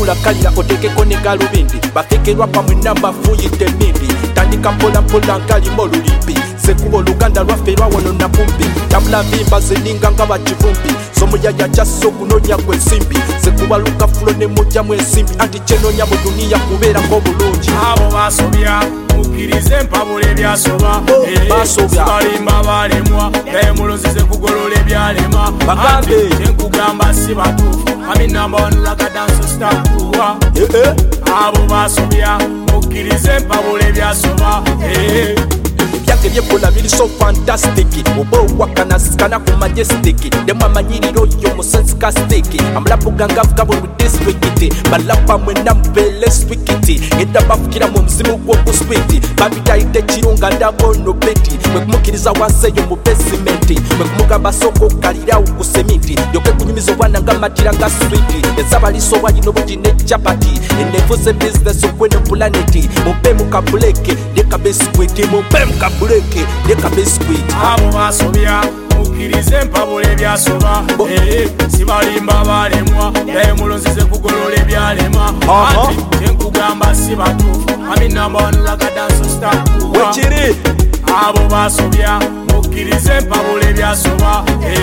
tulakalira otekeko ne galubindi bafekerwa pamwe namba fuyidde mindi tandika mpolampola nkalimo olulimbi sekuba oluganda lwaffe lwawonona kumbi tabula mbimba zeninga nga bakivumbi somuyaya kyassa okunoonya gwe ensimbi sekuba lukafulo ne mujjamu ensimbi anti kyenoonya mu duniya kubeerako bulungi abo basobya mukkirize mpabula ebyasoba sibalimba balemwa naye mulonzize kugolola ebyalema bagambe kyenkugamba si batuufu ami number one laga dance star kuwa abo basobya mukkirize mpabula ebyasoba ebyage byebula biri so fantastic oba owakanasikana ku majestic demu amanyiriro yo musensi kastik amulapu gange avuga buli distrikiti balapa mwena mubele swikiti edda bafukira mu muzimu gw'okuswiti babitayite kirunga ndabono beti mwekumukiriza wansi eyo mu besimenti mwekumugamba soko okalirawo ku semiti yoke kunyumiza obwana nga matira nga switi ezabalisobwa yino buti ne japati enevuze business okwene planeti mumpe mukabuleke ndekabesikwiti mumpe mukabuleke ndekabesikwiti abo basobya mukkirize mpabula ebyasoba sibalimba balemwa naye mulonzize kugolola ebyalema anti kyenkugamba si batuufu ami number one laga dance star wekiri abo basobya mukkirize mpabula ebyasoba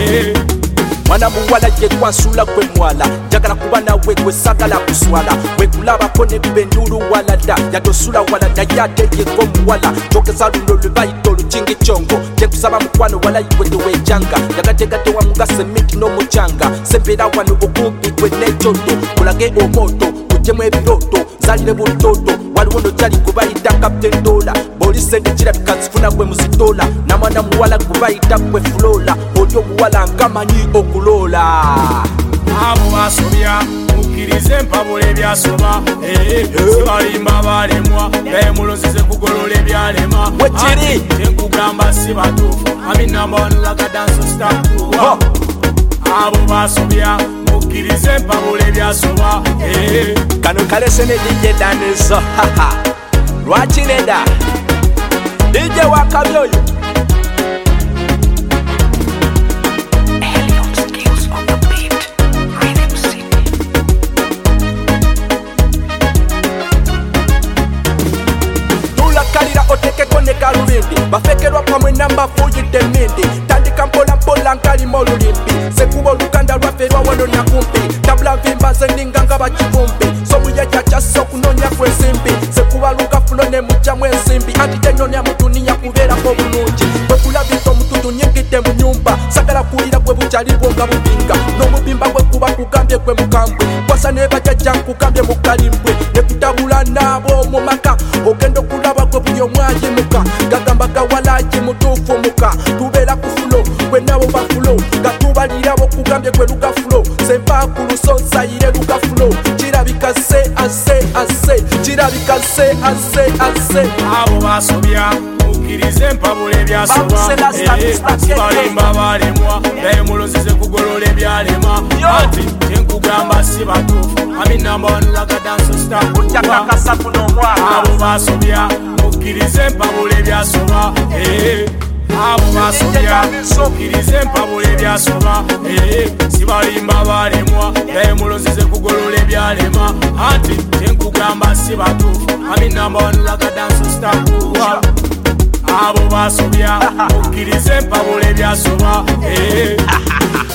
mwana muwala ye twansula gwe mwala njagala kuba nawe gwe sagala kuswala wekulabako ne bibendulu walada yatosula walada yateyeko muwala togeza luno lwe bayita olukingi kyongo kyenkusaba mukwano walayiwe tewejanga yagategate wamugasa emiti n'omucanga sembeera wano okumpi gwe n'ekyoto kulage omoto kugyemu ebiroto zalire butoto waliwo nokyali gubayita kapten dola bolisente kirabika zifuna gwe muzitola namwana muwala gubayita gwe fulola oli omuwala ngamanyi okulola abo basobya mukkirize mpabula ebyasoba sibalimba balemwa naye mulonzize kugolola ebyalema wekiri kyenkugamba si batuufu ami number one laga dance star abo basobya mukkirize mpabula ebyasoba kano kalese ne DJ Danizo lwaki neda DJ wakabyoyo tulakalira otekeko ne galubindi bafekerwa pamwe namba fuyidde mindi tandika mpolampola nkalimo olulimbi sekuba oluganda lwaffe lwawonona kumpi tabula nvimba zeninga nga bakivumbi somuyaya kyassa okunoonya kw'ensimbi sekuba lukafulo ne mujjamu ensimbi anti kyenoonya mu duniya kubeerako bulungi bwekulabika omututu nyingidde mu nyumba sagala kuwulira gwe bukyalibwo nga bubinga n'omubimba bwe kuba kugambye gwe mukambwe kwasa ne bajjajja nkugambye mu kalimbwe ne kutabula n'abo mu maka ogenda okulaba gwe buli omu ayimuka gagamba gawalaki mutuufu muka tubeera ku fulo gwe nabo bafulo nga tubalirabo kugambye gwe lugafulo sempa ku luso nsayire lugafulo kirabika se ase kirabika se ase abo basobya mukkirize mpabula ebyasoba sibalimba balemwa naye mulonzize kugolola ebyalema anti kyenkugamba si batuufu ami number one laga dance star abo basobya mukkirize mpabula ebyasoba abo basobya mukkirize mpabula ebyasoba sibalimba balemwa naye mulonzize kugolola ebyalema anti kyenkugamba si batuufu ami number one laga dance star abo basobya mukkirize mpabula ebyasoba